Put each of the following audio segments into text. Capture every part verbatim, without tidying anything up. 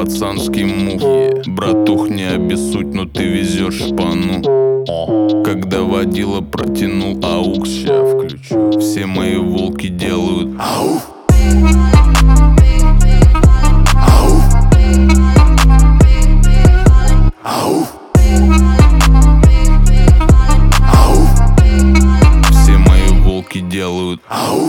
пацанский мув. Братух, не обессудь, но ты везешь шпану. Когда водила протянул аукс, ща включу. Все мои волки делают ау. Все мои волки делают ау.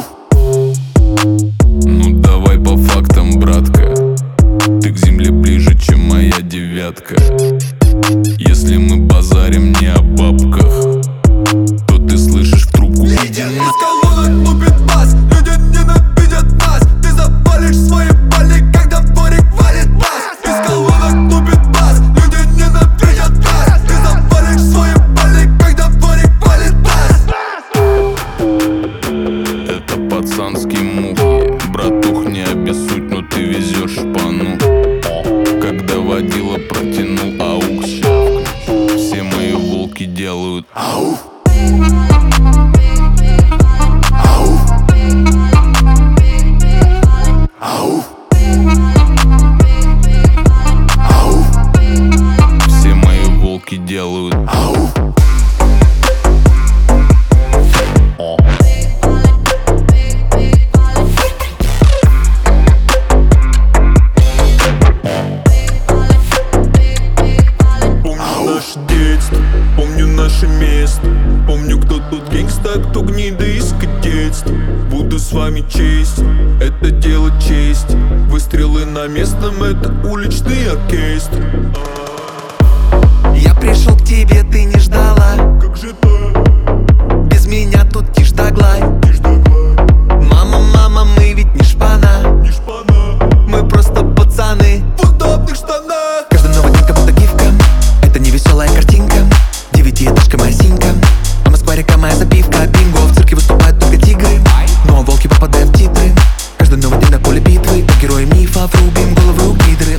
Ну давай по фактам, братка. Ты к земле ближе, чем моя девятка. Если мы базарим не о бабках, то ты слышишь в трубку: иди на... Из колонок лупит бас, люди ненавидят нас. Ты запалишь свои пали, когда дворик валит бас. Из колонок лупит бас, люди ненавидят нас. Ты запалишь свои пали, когда дворик валит бас. Это пацанский мув. Братух, не обессудь, но ты везешь шпану. Когда водила протянул аукс, все мои волки делают ау. Ау. Ау. Ау. Все мои волки делают ау. Наше детство, помню наше место. Помню, кто тут гангста, кто гнида из кадетства. Буду с вами честь, это дело чести. Выстрелы на местном, это уличный оркестр. Я пришел к тебе, ты не ждала. Как же так? Без меня тут тишь да гладь. Мама, мама, мы ведь не шпана. Не шпана. Мы просто пацаны В удобных штанах. Каждый новый день как будто гифка. Это не веселая картинка. Девятиэтажка моя синька. А Москва река моя запивка. Бинго, в цирке выступают только тигры. Но волки попадают в титры. Каждый новый день на поле битвы. Как герои мифов, рубим головы у гидры.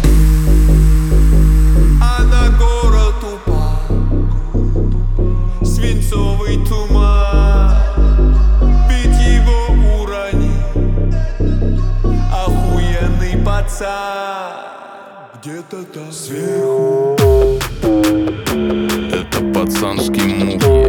А на город упал свинцовый туман. Ведь его урони охуенный пацан. Где-то там сверху. Это пацанский мув.